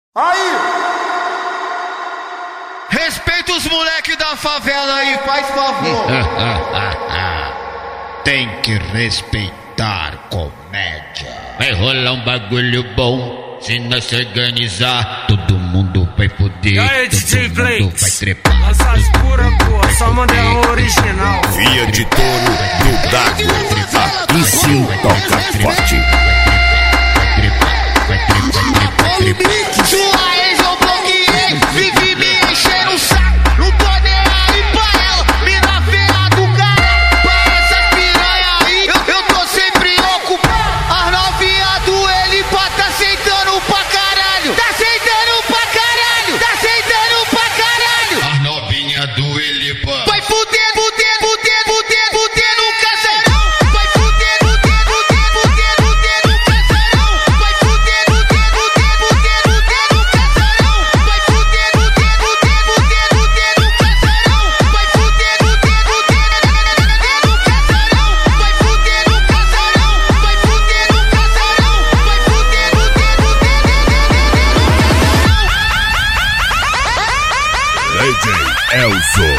Aí! Respeita os moleque da favela aí, faz favor. Tem que respeitar comédia. Vai rolar um bagulho bom, se nós se organizar, todo mundo vai foder. E aí, todo DJ mundo Blakes? vai trepar. Essas pura, porra, só Mandelão original. Via de touro no Dago. Aqui sim toca forte. Sua ex eu bloqueei, vive me enchendo o saco. Não tô nem aí pra ela, mina feia do cara. Pra essa piranha aí, eu tô sempre ocupado. As novinha do Elipa tá aceitando pra caralho. Tá aceitando pra caralho, tá aceitando pra caralho. A novinha do Elipa Vai fuder, fuder, fuder, fuder, fuder no casarão. Vai fuder, fuder, fuder, fuder, fuder no casarão. Vai fuder, fuder, fuder, fuder, fuder no casarão. Vai fuder, fuder, fuder, fuder, fuder no casarão. Vai fuder, fuder, fuder, no casarão. Vai fuder no casarão. Vai fuder no casarão. Vai fuder, fuder, fuder, DJ Elzo.